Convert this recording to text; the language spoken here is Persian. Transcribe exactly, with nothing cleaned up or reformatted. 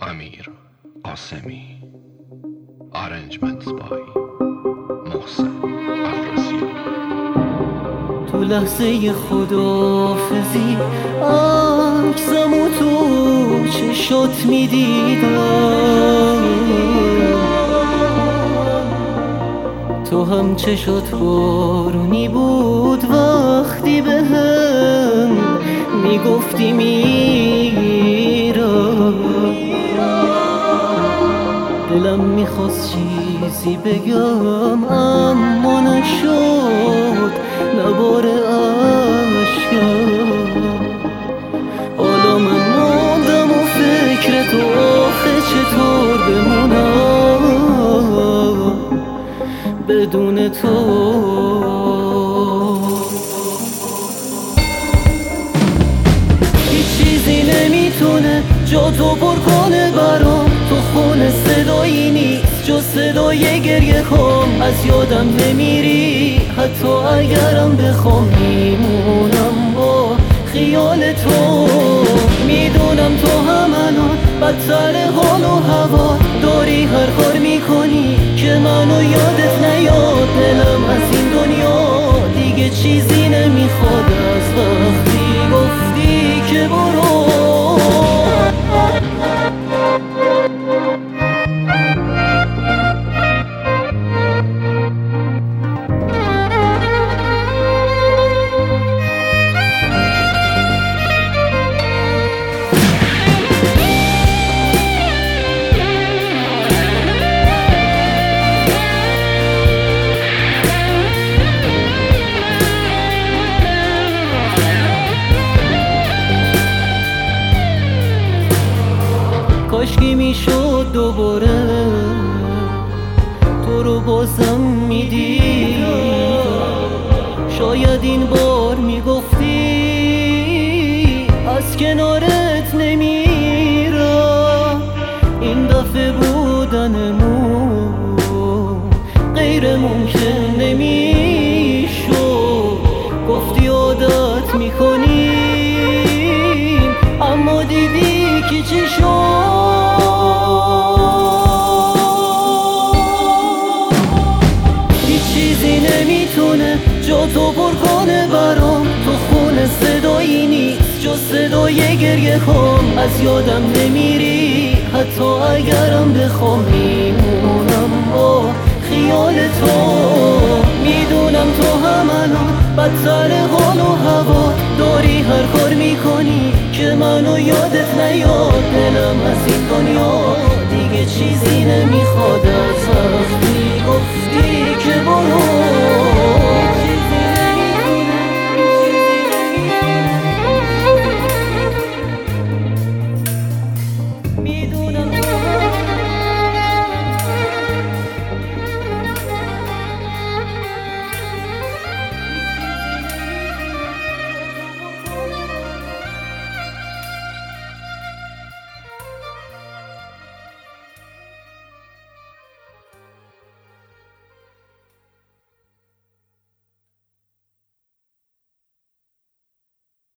امیر قاسمی. Arrangements by محسن افراسیاب. تو لحظه خداحافظی عکسمو تو چشات میدیدم، تو هم چشات بارونی بود وقتی به هم میگفتی میرم. دلم میخواست چیزی بگم اما نشد، نبار عشقم. حالا من موندم و فکر تو آخه چطور بمونم بدون تو. هیچ چیزی نمیتونه جا تو پر کنه برام، تو خونه صدایی نیست جز صدای گریه هام. از یادم نمیری حتی اگرم بخوام، میمونم با خیال تو. میدونم تو هم الان بدتر حال و هوا داری، هر کار میکنی که منو یادت نیاد. دلم از این دنیا دیگه چیزی نمیخواد از وقتی گفتی که برو. کاشکی میشد دوباره تو رو بازم میدیدم، شاید این بار میگفتی از کنارت نمیرم. این دفعه بودنمون غیر ممکن نمیشد، گفتی عادت میکنیم اما دیدی که چی شد. نمیتونه جا تو پر کنه برام، تو خونه صدایی نیست جز صدای گریه هام. از یادم نمیری حتی اگرم بخوام، میمونم با خیال تو. میدونم تو هم الان بدتر حال و هوا داری، هر کار میکنی که منو یادت نیاد. دلم از این دنیا دیگه چیزی نمیخواد از وقتی گفتی که برو.